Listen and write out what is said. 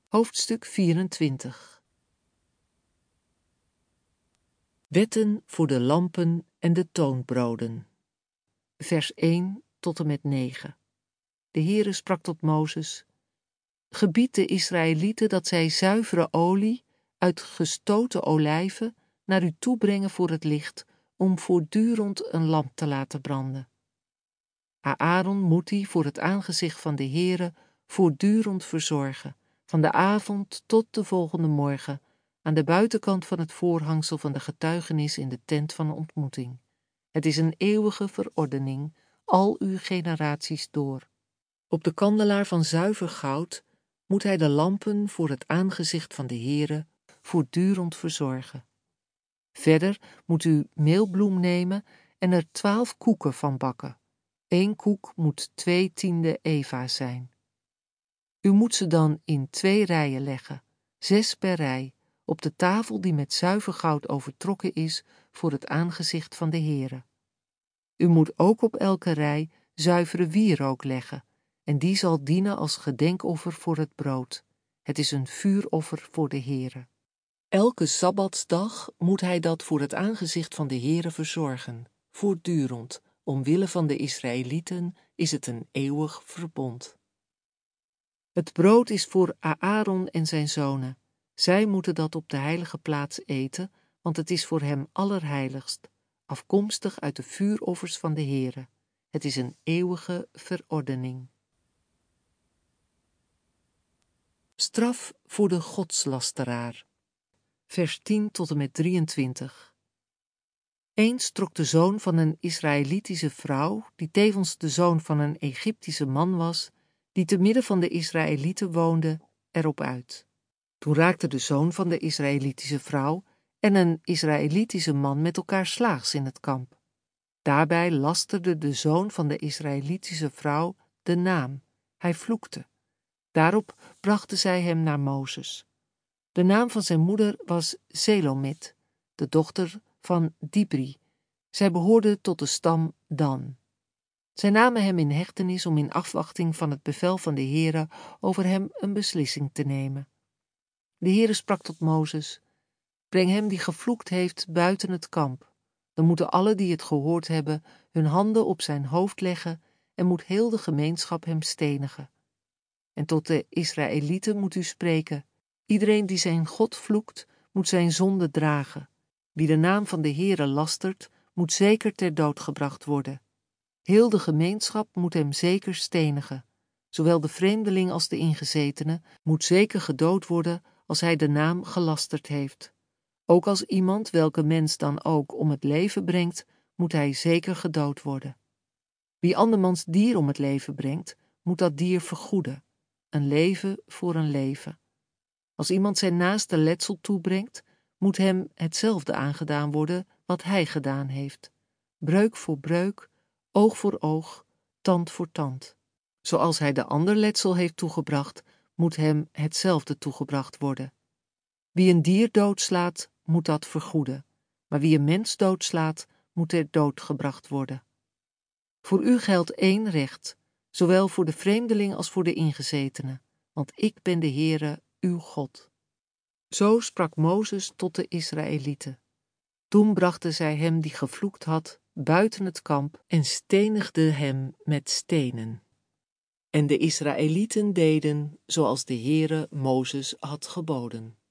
Hoofdstuk 24. Wetten voor de lampen en de toonbroden. Vers 1 tot en met 9. De Heere sprak tot Mozes: Gebied de Israëlieten dat zij zuivere olie uit gestoten olijven naar u toebrengen voor het licht, om voortdurend een lamp te laten branden. Aaron moet die voor het aangezicht van de Heere voortdurend verzorgen, van de avond tot de volgende morgen, aan de buitenkant van het voorhangsel van de getuigenis in de tent van ontmoeting. Het is een eeuwige verordening, al uw generaties door. Op de kandelaar van zuiver goud moet hij de lampen voor het aangezicht van de Heere voortdurend verzorgen. Verder moet u meelbloem nemen en er 12 koeken van bakken. 1 koek moet 2/10 eva zijn. U moet ze dan in 2 rijen leggen, 6 per rij, op de tafel die met zuiver goud overtrokken is voor het aangezicht van de Heere. U moet ook op elke rij zuivere wierook leggen, en die zal dienen als gedenkoffer voor het brood. Het is een vuuroffer voor de Heere. Elke sabbatsdag moet hij dat voor het aangezicht van de Heere verzorgen, voortdurend. Omwille van de Israëlieten is het een eeuwig verbond. Het brood is voor Aaron en zijn zonen. Zij moeten dat op de heilige plaats eten, want het is voor hem allerheiligst, afkomstig uit de vuuroffers van de Heere. Het is een eeuwige verordening. Straf voor de godslasteraar. Vers 10 tot en met 23. Eens trok de zoon van een Israëlitische vrouw, die tevens de zoon van een Egyptische man was, die te midden van de Israëlieten woonde, erop uit. Toen raakten de zoon van de Israëlitische vrouw en een Israëlitische man met elkaar slaags in het kamp. Daarbij lasterde de zoon van de Israëlitische vrouw de naam. Hij vloekte. Daarop brachten zij hem naar Mozes. De naam van zijn moeder was Zelomit, de dochter van Dibri. Zij behoorde tot de stam Dan. Zij namen hem in hechtenis om in afwachting van het bevel van de Heere over hem een beslissing te nemen. De Heere sprak tot Mozes: Breng hem die gevloekt heeft buiten het kamp. Dan moeten alle die het gehoord hebben hun handen op zijn hoofd leggen en moet heel de gemeenschap hem stenigen. En tot de Israëlieten moet u spreken: Iedereen die zijn God vloekt, moet zijn zonde dragen. Wie de naam van de Heere lastert, moet zeker ter dood gebracht worden. Heel de gemeenschap moet hem zeker stenigen. Zowel de vreemdeling als de ingezetene moet zeker gedood worden als hij de naam gelasterd heeft. Ook als iemand, welke mens dan ook, om het leven brengt, moet hij zeker gedood worden. Wie andermans dier om het leven brengt, moet dat dier vergoeden. Een leven voor een leven. Als iemand zijn naaste letsel toebrengt, moet hem hetzelfde aangedaan worden wat hij gedaan heeft. Breuk voor breuk, oog voor oog, tand voor tand. Zoals hij de ander letsel heeft toegebracht, moet hem hetzelfde toegebracht worden. Wie een dier doodslaat, moet dat vergoeden. Maar wie een mens doodslaat, moet ter dood gebracht worden. Voor u geldt één recht, zowel voor de vreemdeling als voor de ingezetene, want ik ben de Heere, uw God. Zo sprak Mozes tot de Israëlieten. Toen brachten zij hem die gevloekt had buiten het kamp en stenigden hem met stenen. En de Israëlieten deden zoals de Heere Mozes had geboden.